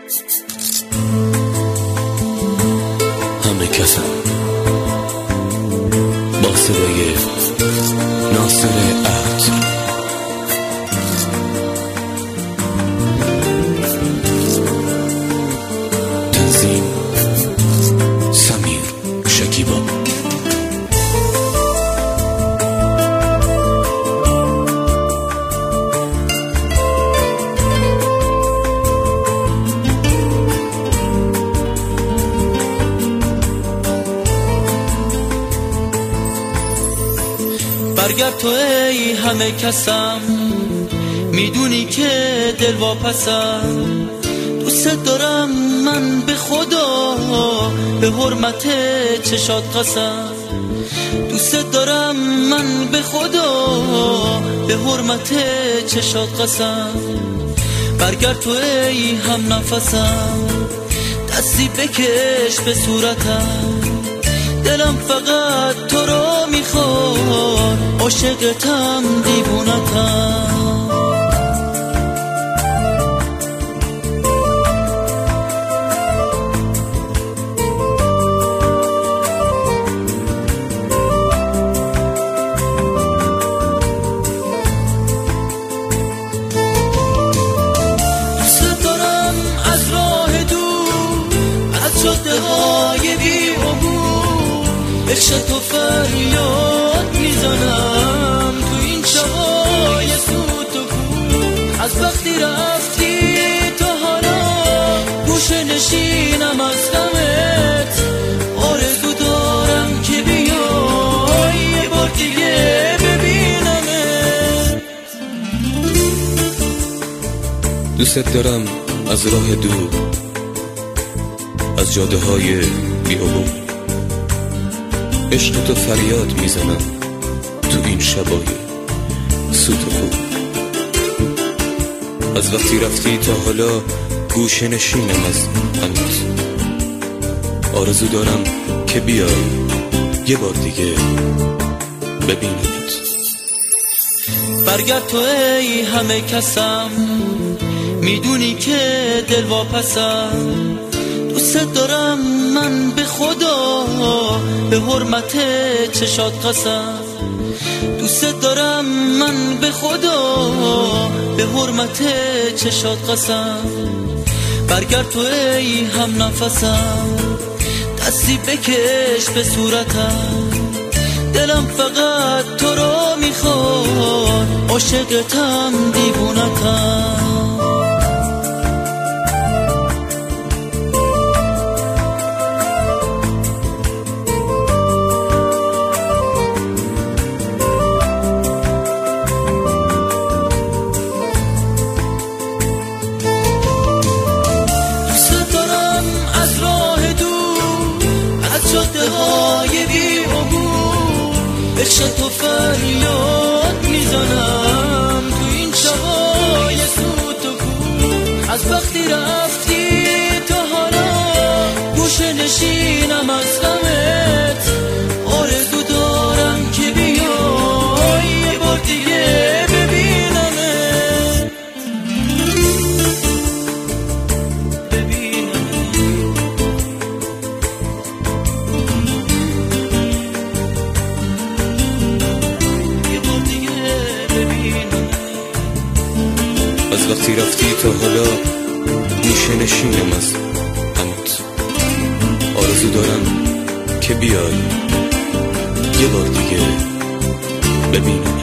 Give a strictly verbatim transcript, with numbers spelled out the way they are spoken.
همه کسم با صدای ناصر عهد. تنظیم سمیر شکیبا. برگرد تو ای همه کسم، میدونی که دل واپسم. دوست دارم من به خدا، به حرمت چشات قسم. دوست دارم من به خدا، به حرمت چشات قسم. برگرد تو ای هم نفسم، دستی بکش به صورتم. دلم فقط تو رو میخواد، عاشقتم دیوونتم. دوست دارم از راه دور، از جاده های بی عبور، عشق تو فریاد میزنم تو این شبای سوت و کور. از وقتی رفتی تا حالا گوشه نشینم از غمت. آرزو دارم که بیای یه بار دیگه ببینمت. دوست دارم از راه دور، از جاده های بی عبور، عشق تو فریاد میزنم تو این شبای سوت و کور. از وقتی رفتی تا حالا گوشه نشینم از غمت. آرزو دارم که بیای یه بار دیگه ببینمت. برگرد تو ای همه کسم، میدونی که دل واپسم. دوست دارم من به خدا، به حرمت چشات قسم. دوست دارم من به خدا، به حرمت چشات قسم. برگرد تو ای هم نفسم، دستی بکش به صورتم. دلم فقط تو رو میخواد، عاشقتم دیوونتم. جاده های بی عبور، عشق تو فریاد میزنم تو این شبای سوت و کور. از وقتی رفتی تا حالا گوشه نشینم از غمت. آرزو دارم که بیای یه بار دیگه ببینمت. از وقتی رفتی تا حالا گوشه نشینم از غمت. آرزو دارم که بیای یه بار دیگه ببینم.